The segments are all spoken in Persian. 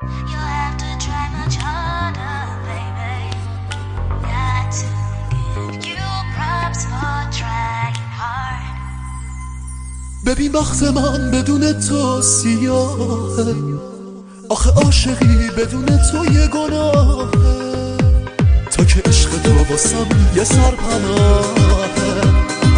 You have to try much harder, baby. Got to give you props for trying hard. ببین بخت من بدون تو سیاهه، آخه عاشقی بدون تو یه گناهه. تا که عشق تو واسم یه سرپناهه.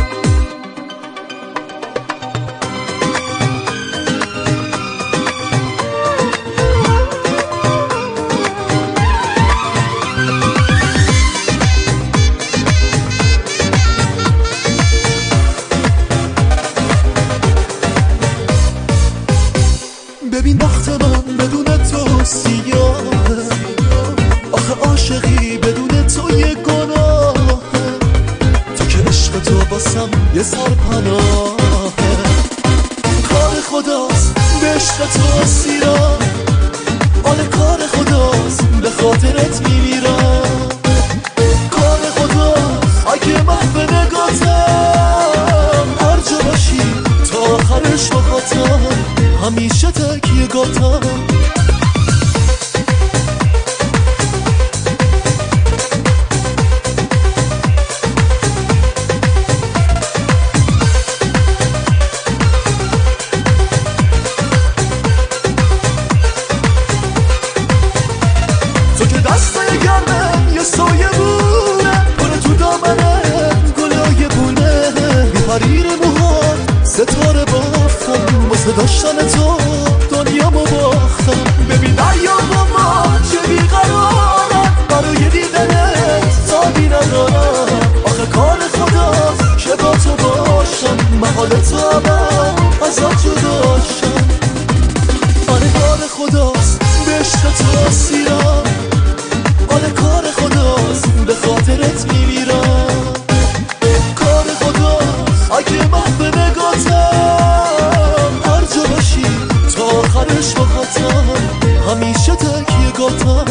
ببین بخت من بدون تو سیاهه، آخه عاشقی بدون تو یه گناهه. تو که عشق تو باسم یه سرپناهه. کار خداست به عشق تو اسیرم، آره کار خداست به خاطرت میمیرم. کار خداست اگه محو نگاتم، هر جا باشی تا آخرش بخاطم، همیشه تکیه گاتم. تو که دست گرمه یه سایه بونه، کنه تو دامنت گلای بونه. بی حریر موهات ستاره بافتم، واسه داشتن تو دنیامو باختم. ببین دریا با ما چه بیقرارم، برای دیدنت تابی ندارم. آخه کار خداست که با تو باشم، محال تو ابد ازت جداشم. آره کار خداست به عشق تو اسیرم، آره کار خداست به خاطرت میمیرم. کار خداست اگه محو نگاتم، هر جا باشی تا آخرش بخاطم، همیشه تکیه گاتم.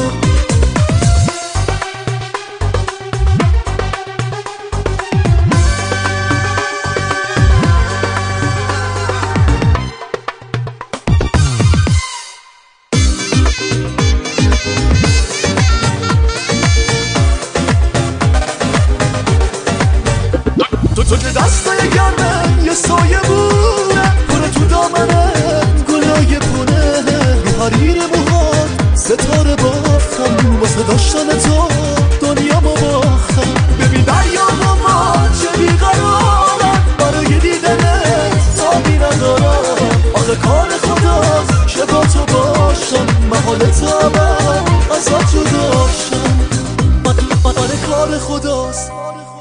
تو که دست گرمه یه سایه بونه، کنه تو دامنت گلای پونه. بی حریر موهات ستاره بافتم، واسه داشتن تو دنیامو باختم. ببین دریا با ما چه بیقرارم، برای دیدنت تابی ندارم. آخه کار خداست که با تو باشم، محال تو ابد ازت جداشم. آره کار خداست